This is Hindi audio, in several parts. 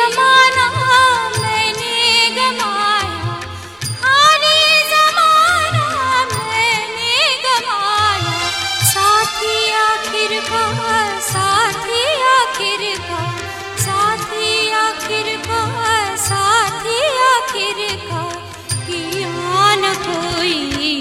जमाना मैंने गमाया, खाली जमाना मैंने गमाया। साथी आखिरकार, साथी आखिरकार, साथी आखिरकार, साथी आखिरकार, किया न कोई।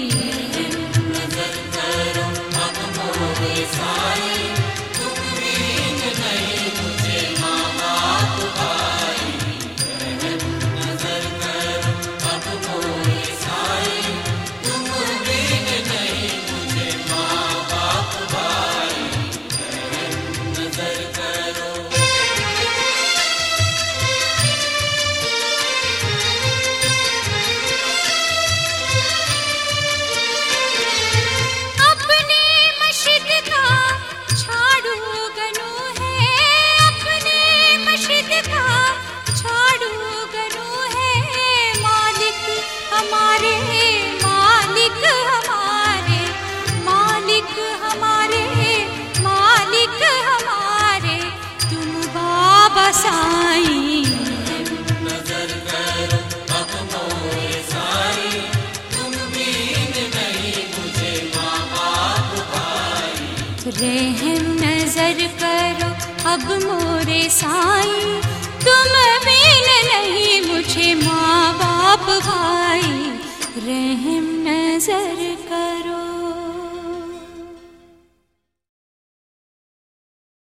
साईं नजर करो अब मोरे साईं, तुम बिन नहीं मुझे माँ बाप भाई। रहम नजर करो अब मोरे साईं, तुम बिन नहीं मुझे माँ बाप भाई। रहम नजर करो।